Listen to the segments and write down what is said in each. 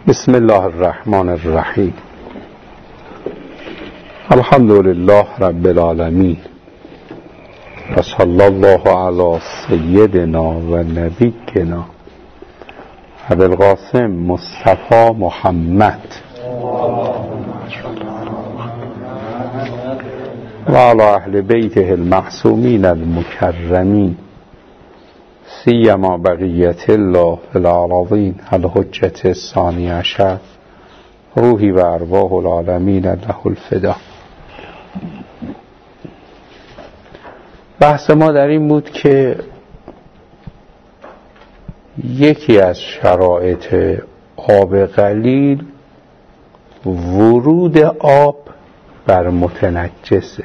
بسم الله الرحمن الرحیم. الحمد لله رب العالمین و صلی الله علی سیدنا و نبینا ابی القاسم مصطفی محمد و علی اهل بیته المعصومین المکرمین سیما بقیت الله فی الارضین الحجة الثانی عشر روحی و ارواح العالمین له الفدا. بحث ما در این بود که یکی از شرایط آب قلیل ورود آب بر متنجسه،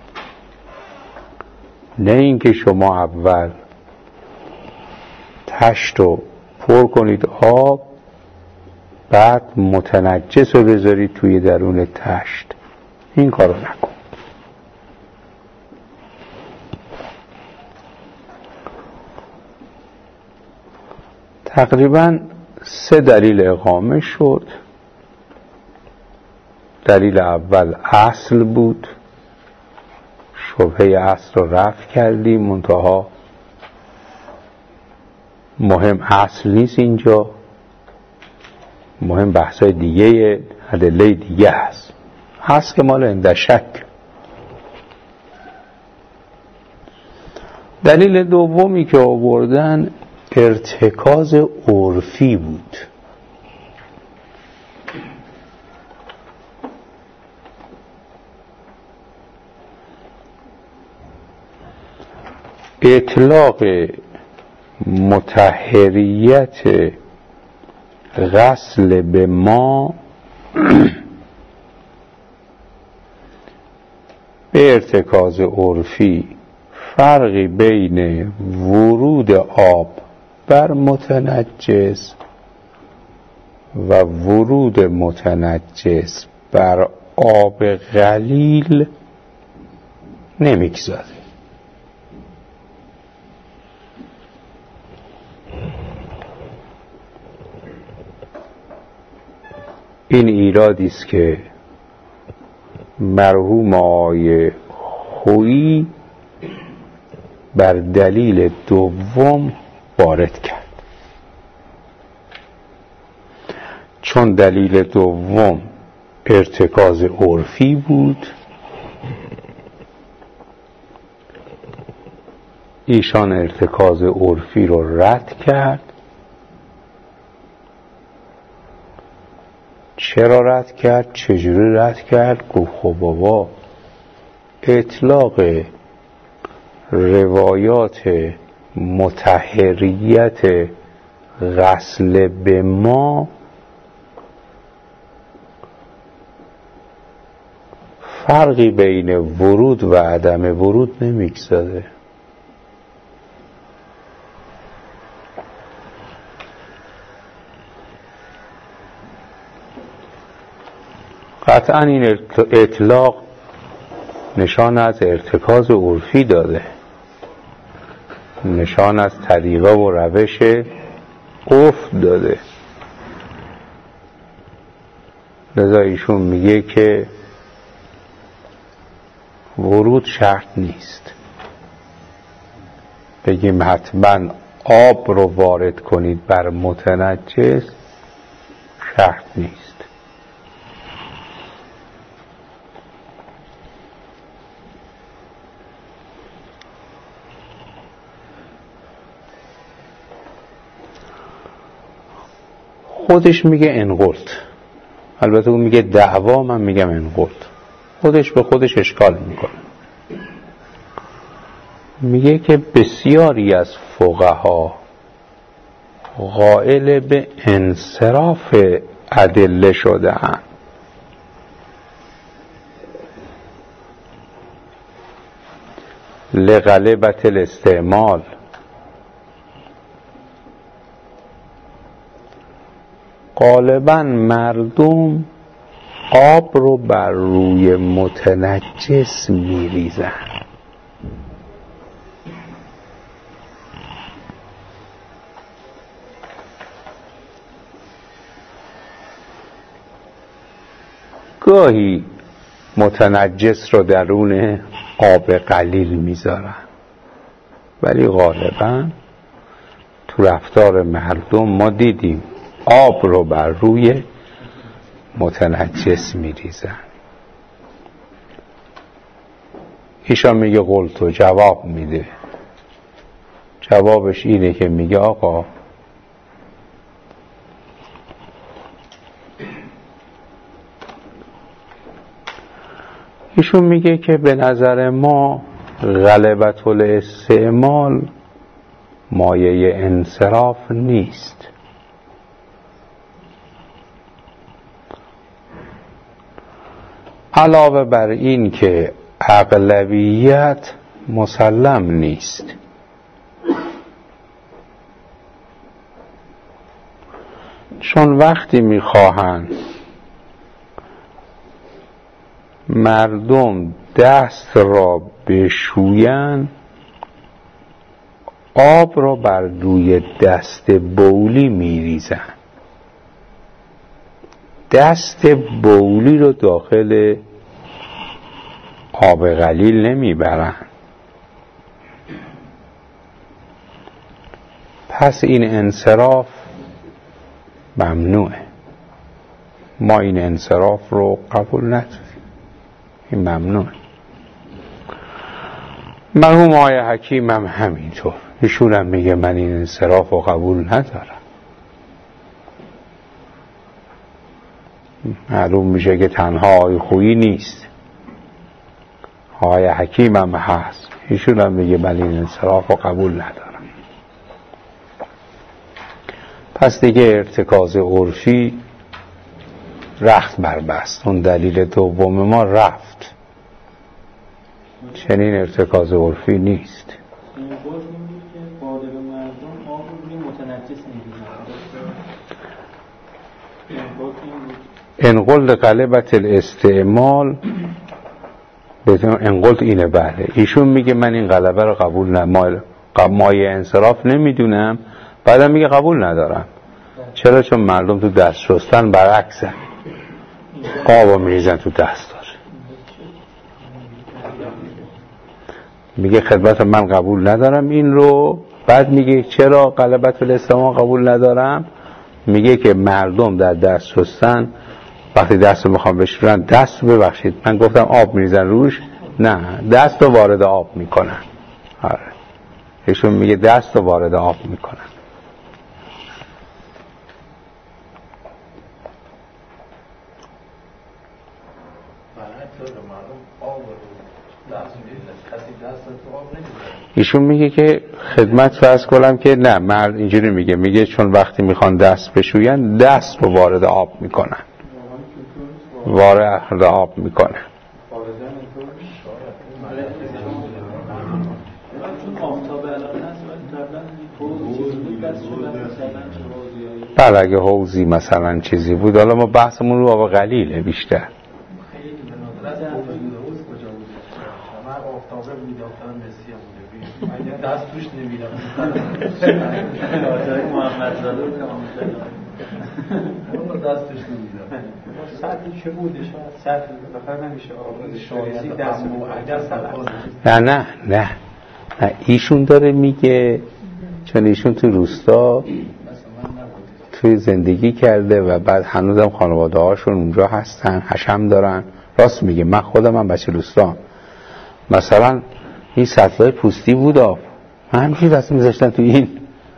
نه اینکه شما اول تشت رو پر کنید آب بعد متنجس رو بذارید توی درون تشت. این کار رو نکن. تقریبا 3 دلیل اقامه شد. دلیل اول اصل بود، شبهه اصل رو رفع کردیم، منتها مهم اصل نیست اینجا، مهم بحثای دیگه، ادله دیگه هست. هست که مال عند شک. دلیل دومی که آوردن ارتکاز عرفی بود. اطلاق مطهریت غسل به ما به ارتکاز عرفی فرقی بین ورود آب بر متنجس و ورود متنجس بر آب قلیل نمیگذاره. این ایرادی است که مرحوم آقای خویی بر دلیل دوم وارد کرد، چون دلیل دوم ارتکاز عرفی بود. ایشان ارتکاز عرفی رو رد کرد. چرا رد کرد؟ چجوری رد کرد؟ گفت خب بابا اطلاق روایات مطهریت غسل به ما فرقی بین ورود و عدم ورود نمیگذاره. قطعا این اطلاق نشان از ارتکاز عرفی داده، نشان از طریقه و روش عرف داده. لذا ایشون میگه که ورود شرط نیست، بگیم حتما آب رو وارد کنید بر متنجس، شرط نیست. خودش میگه انقلت، البته اون میگه دعوا، من میگم انقلت. خودش به خودش اشکال میکنه. میگه که بسیاری از فقها قائل به انصراف ادله شده اند، لغلبت الاستعمال. غالبا مردم آب رو بر روی متنجس میریزن. گاهی متنجس رو درون آب قلیل میذارن، ولی غالبا تو رفتار مردم ما دیدیم آب رو بر روی متنجس میریزن. ایشان میگه قلتو، جواب میده. جوابش اینه که میگه آقا ایشون میگه که به نظر ما غلبت الاستعمال مایه انصراف نیست. علاوه بر این که اغلبیت مسلم نیست. چون وقتی میخواهند مردم دست را بشویند، آب را بر روی دست بولی میریزند. دست بولی رو داخل آب قلیل نمیبرند. پس این انصراف ممنوعه. ما این انصراف رو قبول نداریم. این ممنوعه. مرحوم آقای حکیم هم همینطور. ایشون هم میگه من این انصراف رو قبول ندارم. معلوم میشه که تنها آقای خویی نیست، آقای حکیم هم هست. ایشون هم میگه من این انصراف رو قبول ندارم. پس دیگه ارتکاز عرفی رخت بربست. اون دلیل دوم ما رفت. چنین ارتکاز عرفی نیست. این بود که قادر مردم آب روی متنجس ان قلت غلبت الاستعمال، ان قلت اینه. بله، ایشون میگه من این غلبه رو قبول ندارم، مایه انصراف نمیدونم، بعدم میگه قبول ندارم. چرا؟ چون مردم تو دست شستن برعکسن، آبو میریزن تو دستاش. میگه خدمت من قبول ندارم این رو. بعد میگه چرا غلبت الاستعمال قبول ندارم؟ میگه که مردم در دست شستن وقتی دست رو میخوام بشورن، دست رو ببخشید من گفتم آب میریزن روش، نه، دست رو وارد آب میکنن. آره، ایشون میگه دست رو وارد آب میکنن. ایشون میگه که خدمت فرض کنم که نه، مرد اینجوری میگه چون وقتی میخوان دست بشوین دست رو وارد آب میکنن، وارد آب میکنن. بله، اگه حوضی مثلا چیزی بود. حالا ما بحثمون رو آب قلیله بیشتر. دست توش نمیدم محمد زاده اون دست توش نمیدم. سطحی چه بوده؟ شاید سطح بخیر نمیشه آقای شایزی دست نه ایشون داره میگه چون ایشون تو روستا توی زندگی کرده و بعد هنوزم خانواده هاشون اونجا هستن، حشم دارن. راست میگه، من خودم هم بچه روستا مثلا این سطلای پوستی بود آب، من همچنین دست میذاشتن تو این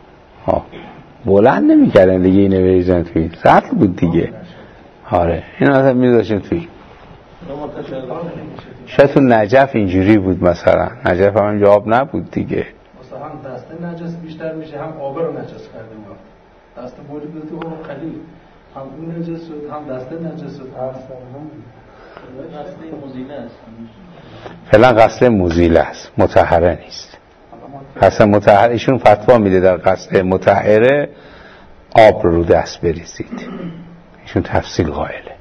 بلند نمیکردن دیگه، اینو بریزن تو این سطل بود دیگه. آره، اینو مثلا میذاشتن تو این. شاید تو نجف اینجوری بود، مثلا نجف هم اینجا آب نبود دیگه. مثلا هم دسته نجس بیشتر میشه، هم آب رو نجس کرده ما. دسته بولی بود تو خیلی هم اون نجس شد، هم دسته نجس شد. غسل مزیله است. فعلا غسل مزیله است، مطهره نیست. غسل مطهره ایشون فتوا میده در غسل مطهره آب رو دست بریزید. ایشون تفصیل قائله.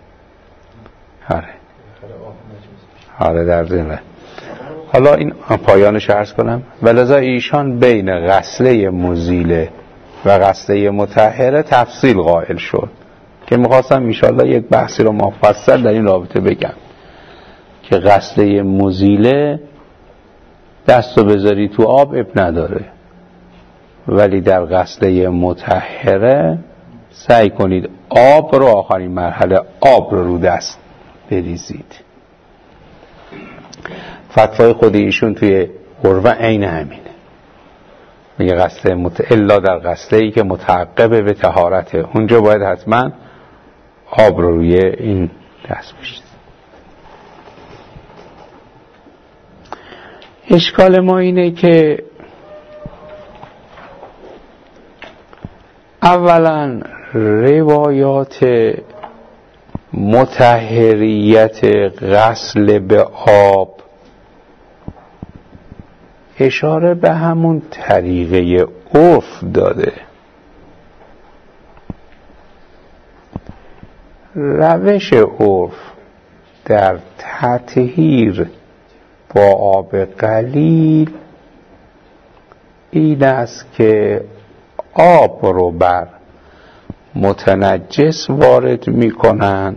آره در ذهن. حالا این پایانش عرض کنم. ولذا ایشان بین غسله مزیله و غسله مطهره تفصیل قائل شد که میخواستم انشاءالله یک بحثی رو مفصل در این رابطه بگم که غسله مزیله دستو بذاری تو آب اب نداره، ولی در غسله مطهره سعی کنید آب رو آخرین مرحله آب رو دست بریزید. فتوای خود ایشون توی قروه عین همینه، میگه غسله الا در غسله‌ای که متعقب به طهارته، اونجا باید حتما آب رو روی این دست بشید. اشکال ما اینه که اولا روایات مطهریت غسل به آب اشاره به همون طریقه عرف داده. روش عرف در تطهیر با آب قلیل این است که آب رو بر متنجس وارد میکنن.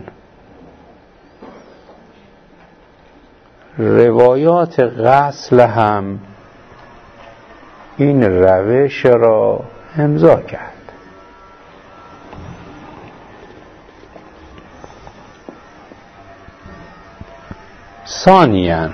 روایات غسل هم این روش را امضا کرد. ثانیاً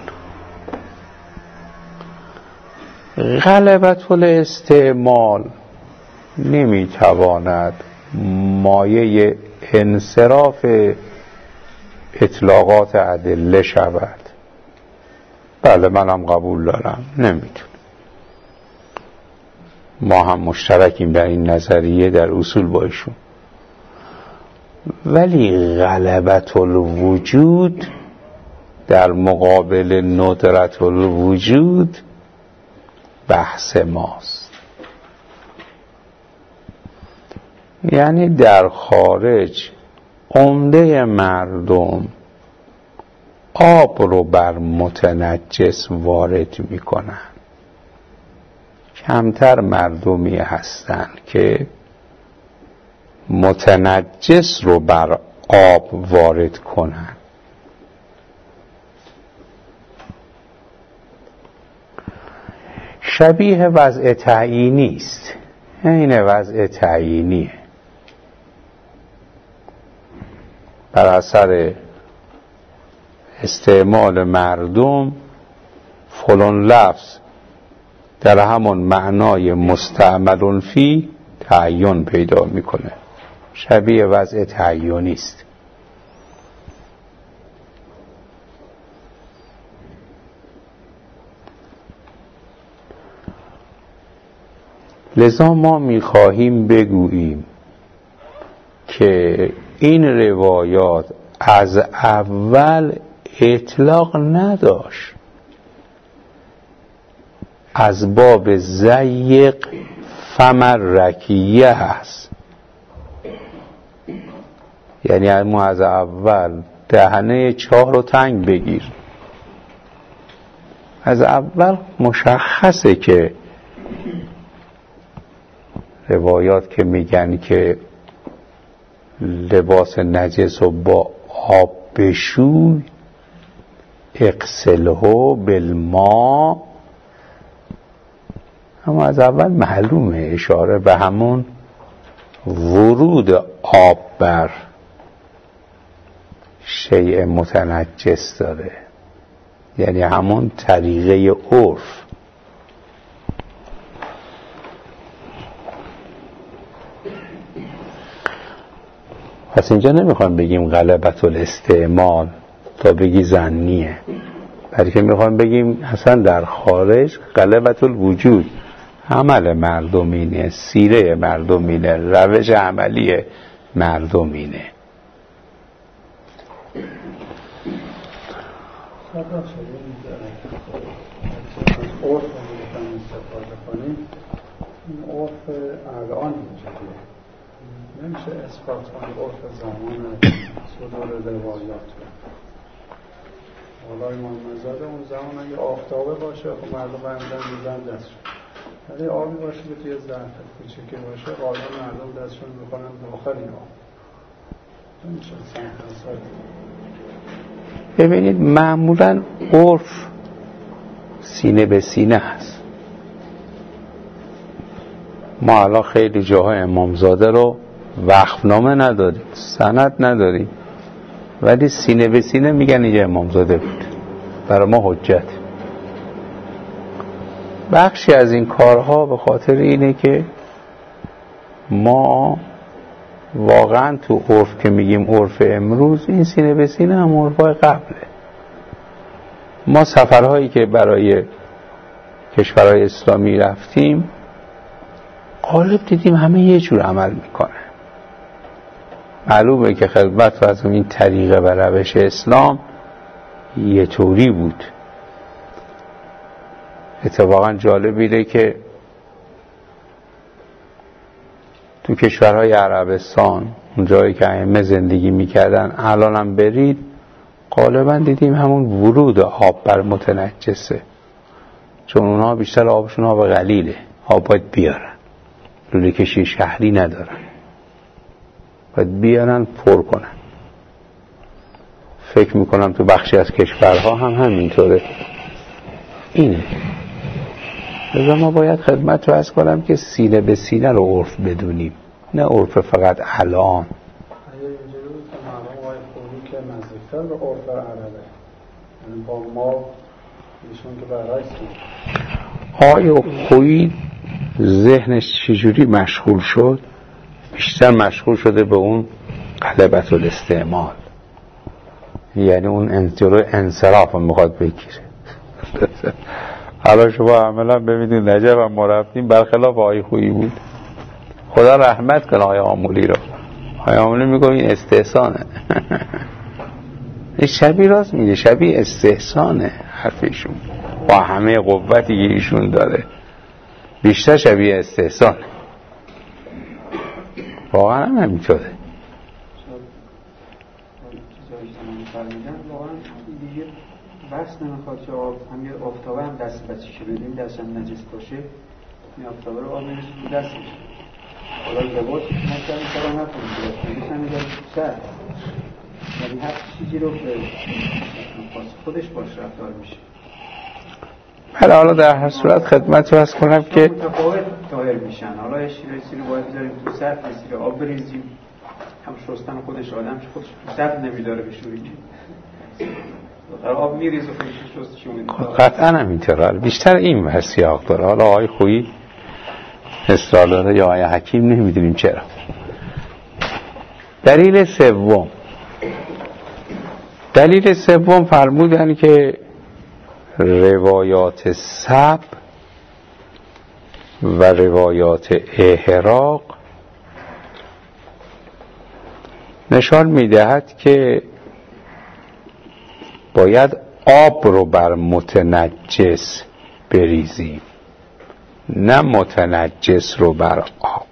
غلبة الاستعمال نمیتواند مایه انصراف اطلاقات ادله شود. بله منم قبول دارم نمیتونه. ما هم مشترکیم در این نظریه در اصول با ایشون، ولی غلبة الوجود در مقابل ندرت الوجود بحث ماست. یعنی در خارج عمده مردم آب رو بر متنجس وارد میکنن، کمتر مردمی هستند که متنجس رو بر آب وارد کنن. شبیه وضع تعیینی است، این وضع تعیینیه. بر اثر استعمال مردم فلان لفظ در همون معنای مستعمل فی تعین پیدا میکنه. شبیه وضع تعیینی است. لذا ما میخواهیم بگوییم که این روایات از اول اطلاق نداشت، از باب ضیق فمرکیه هست. یعنی ما از اول دهنه چاه رو تنگ بگیر. از اول مشخصه که روایات که میگن که لباس نجس رو با آب بشوی، اغسله بالماء، اما از اول معلومه اشاره به همون ورود آب بر شیء متنجس داره، یعنی همون طریقه عرف. پس اینجا نمیخوام بگیم غلبة الاستعمال تا بگی ظنیه، بلکه میخوام بگیم اصلا در خارج غلبة الوجود عمل مردمینه، سیره مردمینه، روش عملی مردمینه. عرف الان نمیشه اثبات کنید عرف زمان صدور روایات. حالا امام زاده اون زمان اگه آفتابه باشه خب مردم برمیدن میزن دستشون، ولی آبی باشه که توی ظرف کوچیکی باشه غالبا مردم دستشون میکنن داخل این آب. ببینید معمولا عرف سینه به سینه هست. ما الان خیلی جاهای امامزاده رو وقفنامه نداریم، سند نداریم، ولی سینه به سینه میگن اینجا امامزاده بود، برای ما حجت. بخشی از این کارها به خاطر اینه که ما واقعا تو عرف که میگیم عرف امروز، این سینه به سینه هم عرفای قبله. ما سفرهایی که برای کشورهای اسلامی رفتیم غالب دیدیم همه یه جور عمل میکنه. معلومه که خدمت و این طریقه و روش اسلام یه طوری بود. اتفاقا جالب اینه که تو کشورهای عربستان، اون جایی که ائمه زندگی میکردن، الان هم برید غالبا دیدیم همون ورود آب بر متنجسه، چون اونها بیشتر آبشون آب قلیله، آب باید بیارن، لوله کشی شهری ندارن، باید بیارن پر کنن. فکر میکنم تو بخشی از کشورها هم همینطوره. اینه لذا ما باید خدمت رو عرض کنم که سینه به سینه رو عرف بدونیم، نه عرف فقط الان. اینجوری بود که معلوم آقای خویی که نزدیکتر به عرف عربه، یعنی با ما ایشون که برعکس بود. آقای خویی ذهنش چجوری مشغول شد؟ بیشتر مشغول شده به اون غلبة الاستعمال، یعنی اون انصراف رو میخواد بگیره. حالا شما عملا ببینید نجف هم ما رفتیم برخلاف آقای خویی بود. خدا رحمت کنه آقای آمولی رو. آقای آمولی میگه این استحسانه. شبیه راست میگه، شبیه استحسانه حرفشون، با همه قوتی که ایشون داره بیشتر شبیه استحسانه. واقعا هم همینطوره. بس نمیخواد که هم یه آفتابه هم دست بچی که بدیم دست هم نجس باشه، این آفتابه رو آب میرسید تو دستش. حالا لباس ما کمی کارا نکنیم که نجس هم میگه سر، یعنی هر چیزی رو به خودش باش رفتار میشه. بله، حالا در هر صورت خدمت رو عرض کنم که متفاوت طاهر میشن. حالا یه سری رو باید بذاریم تو سر، یه سری آب بریزیم، هم شستن خودش آدم خودش تو سر نمیداره بشوری که آب میریز و خودش شستش میده. قطعا هم اینطوره، بیشتر این ورسیاق داره. حالا آقای خویی اصرار داره یا آقای حکیم، نمیدونیم چرا. دلیل سوم فرمودن که روایات سب و روایات احراق نشان میدهد که باید آب رو بر متنجس بریزیم، نه متنجس رو بر آب.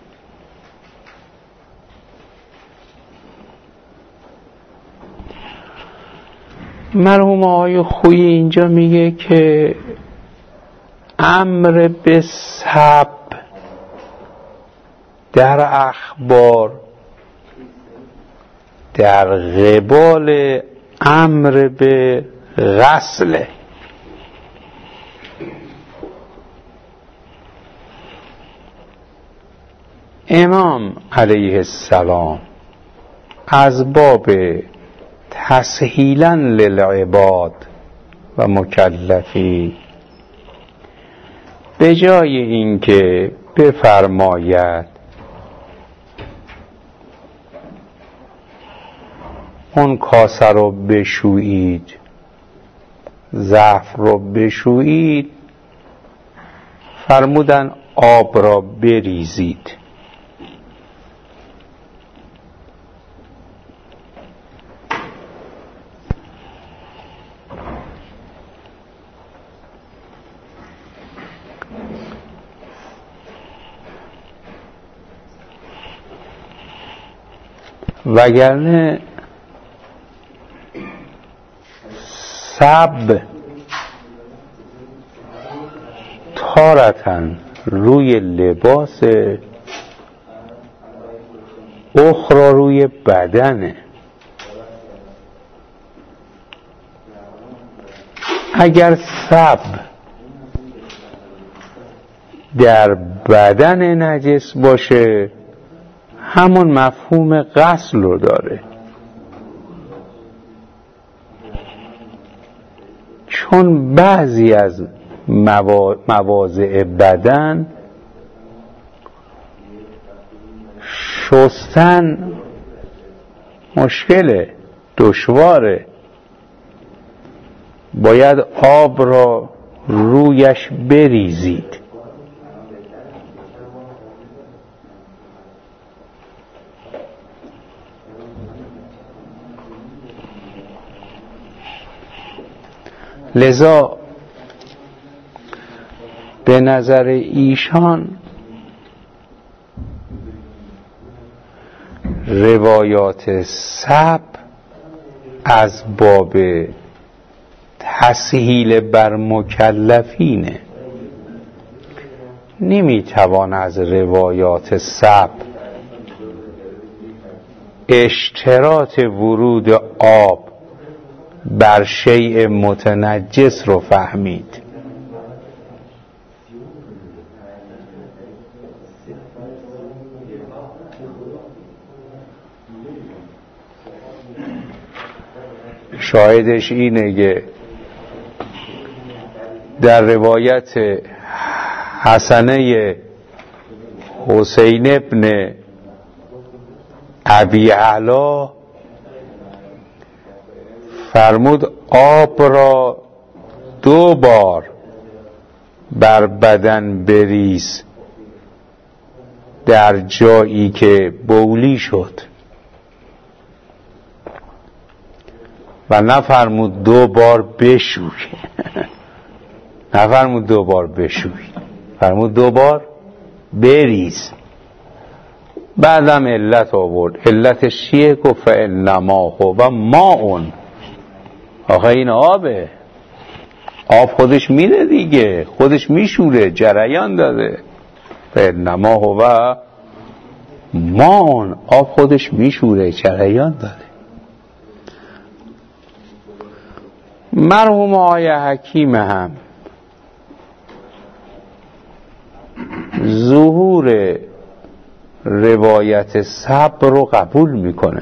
مرحوم آقای خویی اینجا میگه که امر به سب در اخبار در قبال امر به غسل. امام علیه السلام از باب تسهیلا للعباد و مکلفی به جای اینکه بفرماید اون کاسه رو بشویید، ظرف رو بشویید، فرمودن آب را بریزید. وگرنه سب تارتن روی لباس اخرى روی بدنه. اگر سب در بدن نجس باشه همون مفهوم غسل رو داره، چون بعضی از مواضع بدن شستن مشکله، دشواره، باید آب را رویش بریزید. لذا به نظر ایشان روایات سب از باب تسهیل بر مکلفینه. نمیتوان از روایات سب اشتراط ورود آب بر شیء متنجس رو فهمید. شاهدش اینه که در روایت حسنه حسین ابن ابی علا فرمود آب را 2 بار بر بدن بریز در جایی که بولی شد و نفرمود 2 بار بشوی. نفرمود 2 بار بشوی، فرمود 2 بار بریز. بعدم علت آورد. علتش چیه؟ گفت فانما هو ماء. آخه این آبه، آب خودش میره دیگه، خودش میشوره، جریان داده. فانما هو ماء، آب خودش میشوره، جریان داده. مرحوم آقای حکیم هم ظهور روایت صبر رو قبول میکنه،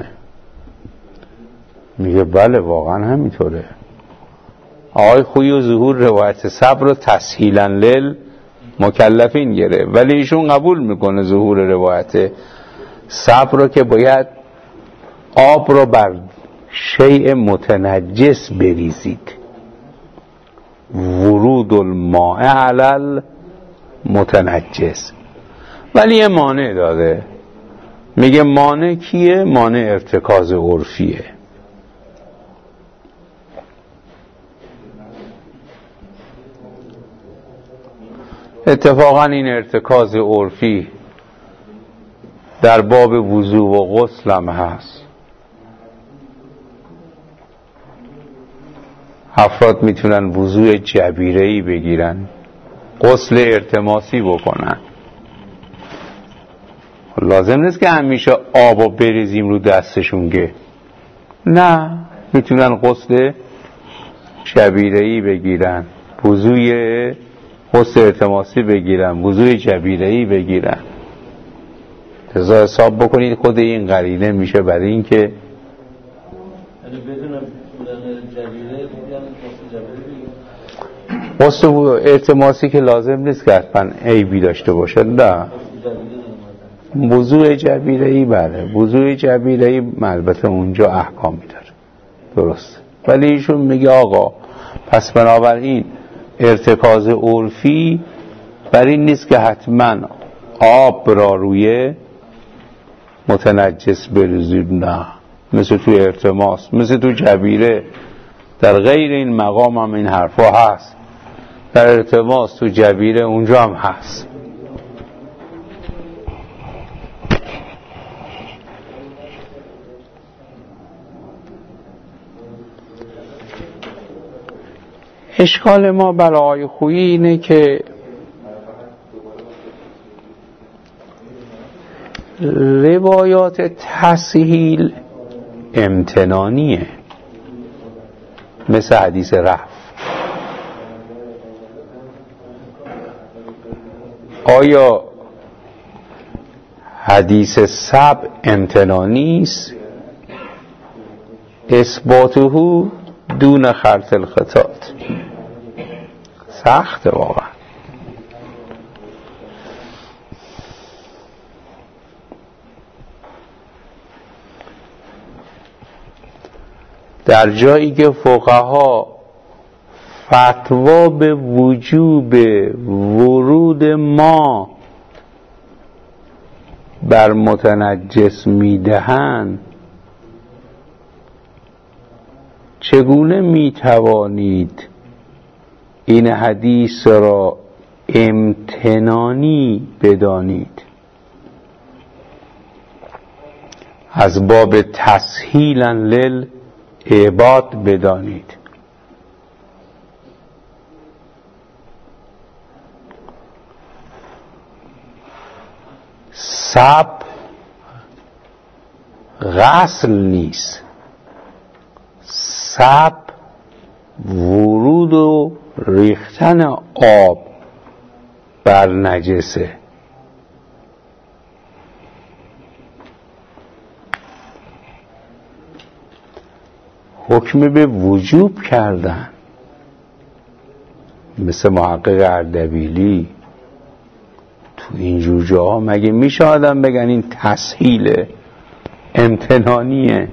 میگه بله واقعا همینطوره. آقای خویی و ظهور روایت صبر رو تسهیلا مکلفین گره، ولی ایشون قبول میکنه ظهور روایت صبر رو که باید آب رو بر شیء متنجس بریزید. ورود الماء علی المتنجس. ولی یه مانع داده، میگه مانع کیه؟ مانع ارتکاز عرفیه. اتفاقا این ارتکاز عرفی در باب وضو و غسل هم هست. افراد میتونن وضوء جبیره‌ای بگیرن، غسل ارتماسی بکنن. لازم نیست که همیشه آبو بریزیم رو دستشون، که نه، میتونن غسل جبیره‌ای بگیرن، وضوء غسل ارتماسی بگیرن، وضوء جبیره‌ای بگیرن. لذا حساب بکنید خود این قرینه میشه برای این که غسل ارتماسی که لازم نیست که حتما عیبی داشته باشه، نه، وضوء جبیره‌ای بله، وضوء جبیره‌ای البته اونجا احکامی داره، درست. ولی ایشون میگه آقا پس بنابراین ارتکاز عرفی برای این نیست که حتما آب را روی متنجس بریزید، نه، مثل تو ارتماس، مثل تو جبیره. در غیر این مقام هم این حرفا هست، در ارتماس، تو جبیره، اونجا هم هست. اشکال ما برای آقای خویی اینه که روایات تسهیل امتنانیه، مثل حدیث رفع. آیا حدیث سبع امتنانی است؟ اثباته دون خرط الخطات سخته واقعا. در جایی که فقها فتوا به وجوب ورود ما بر متنجس میدهند، چگونه میتوانید این حدیث را امتنانی بدانید؟ از باب تسهیلا للعباد بدانید. سب غسل نیست، سب ورود و ریختن آب بر نجسه. حکم به وجوب کردن، مثل محقق اردبیلی. تو اینجور جاها مگه میشه آدم بگن این تسهیل امتنانیه؟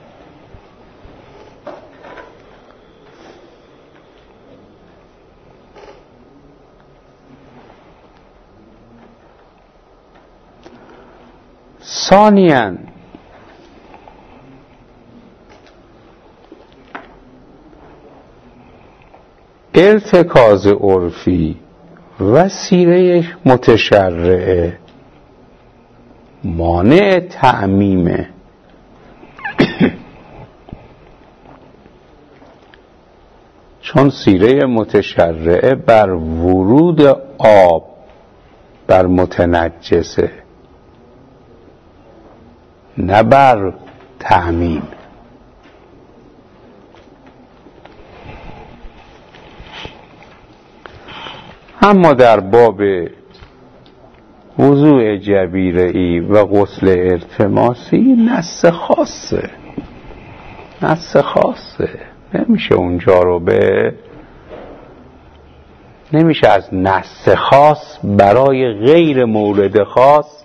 ثانیاً ارتکاز عرفی و سیره متشرعه مانع تعمیمه. چون سیره متشرعه بر ورود آب بر متنجسه، نه بر تعمیم. اما در باب وضوء جبیره‌ای و غسل التماسی نص خاصه، نص خاصه. نمیشه اونجا رو نمیشه از نص خاص برای غیر مورد خاص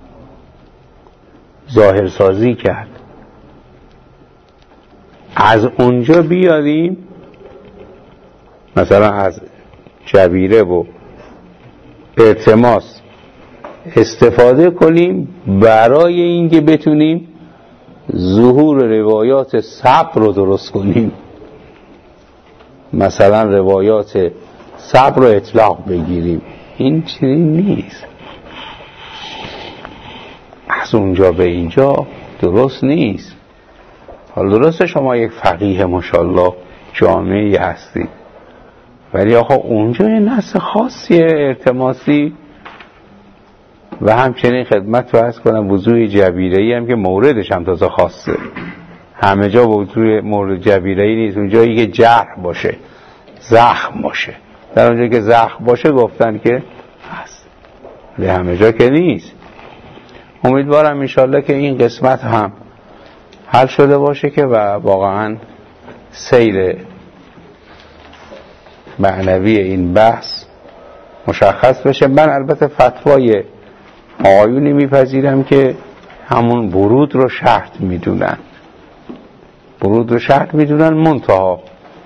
ظاهر سازی کرد. از اونجا بیاریم مثلا از جبیره و التماس استفاده کنیم برای اینکه بتونیم ظهور روایات صبر رو درست کنیم. مثلا روایات صبر رو اطلاق بگیریم. این چیزی نیست. از اونجا به اینجا درست نیست. حالا درسته شما یک فقیه ماشاءالله جامعی هستید، ولی آخه اونجا یه نص خاصیه ارتماسی. و همچنین خدمت رو عرض کنم وضوء جبیره‌ای هم که موردش هم تازه خاصه. همه جا وضوء مورد جبیره‌ای نیست. اونجایی که جرح باشه، زخم باشه، در اونجایی که زخم باشه گفتن که هست، ولی همه جا که نیست. امیدوارم انشالله که این قسمت هم حل شده باشه که و واقعا سیر معنوی این بحث مشخص بشه. من البته فتوای آقایونی میپذیرم که همون ورود رو شرط میدونن، ورود رو شرط میدونن، منتها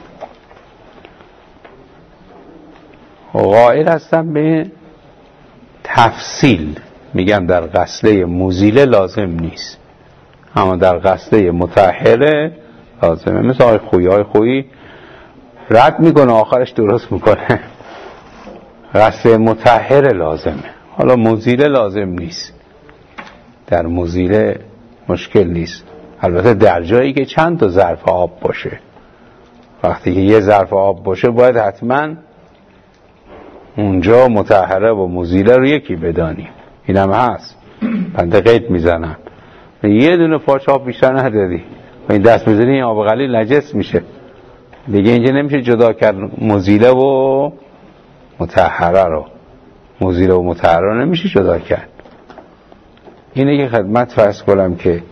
قائل هستم به تفصیل. میگم در غسله مزیله لازم نیست، اما در غسله مطهره لازمه. مثل آقای خویی رد میکنه آخرش درست میکنه. غسل مطهره لازمه، حالا مزیله لازم نیست. در مزیله مشکل نیست، البته در جایی که چند تا ظرف آب باشه. وقتی که یه ظرف آب باشه باید حتما اونجا مطهره و مزیله رو یکی بدانیم. این هم هست. بنده قید میزنم یه دونه پاچه آب بیشتر ندادی و این دست بزنی این آب قلیل نجس میشه دیگه. اینجا نمیشه جدا کرد مزیله و مطهره رو. مزیله و مطهره رو نمیشه جدا کرد. اینه که خدمت فرض کنم که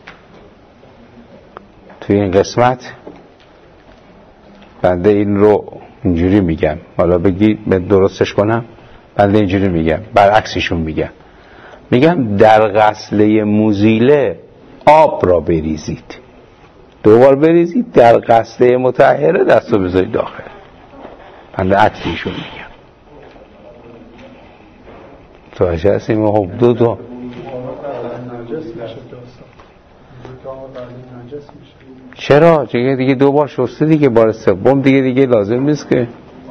توی این قسمت بنده این رو اینجوری میگم، حالا بگی درستش کنم، بنده اینجوری میگم، برعکسشون میگم در غسله مزیله آب را بریزید، دوبار بریزید، در غسله مطهره دستو بذارید داخل. بنده عکسشون میگم. توجه هستیم؟ خب دو چرا؟ دیگه دوبار شسته دیگه، بار سوم دیگه لازم نیست که.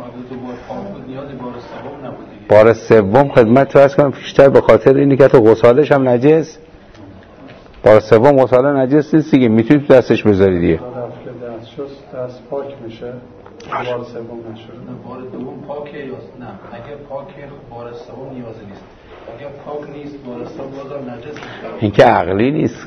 بار سوم خدمت فرض کنم بیشتر به خاطر اینه که تو غسالش هم نجس. بار سوم غساله نجس نیست دیگه، میتونی دستش بذاری دیگه. دست پاک میشه. بار سوم نشده. بار دوم پاکه یا نه؟ اگه پاکه بار سوم نیازی نیست. اگه پاک نیست بار سوم بازم نجس میشه. این که عقلی نیست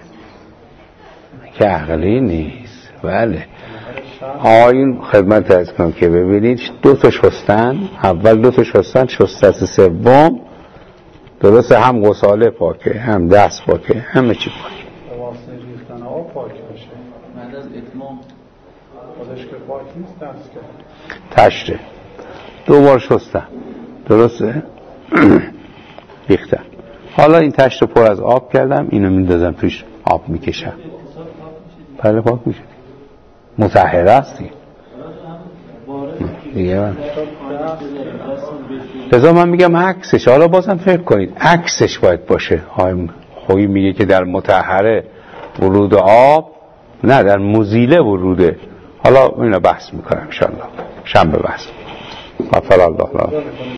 که عقلی نیست. بله آیین خدمت عرض کنم که ببینید دو تا شستن، اول دو تا شستن سوم درسته، هم غساله پاکه، هم دست پاکه، همه چی پاکه. واسه ریختن آب پاک میشه. بعد از اتمام خودش که پاک نیست دست که تشته دوبار شستن درسته ریختن. حالا این تشت رو پر از آب کردم، اینو میندازم توش آب میکشم. بله پاک میشه مطهره هستی دیگه. من لذا من میگم عکسش، حالا بازم فکر کنید عکسش باید باشه. خویی میگه که در مطهره ورود آب، نه در مزیله وروده. حالا اینو بحث میکنم انشاءالله شنبه بحث. غفر الله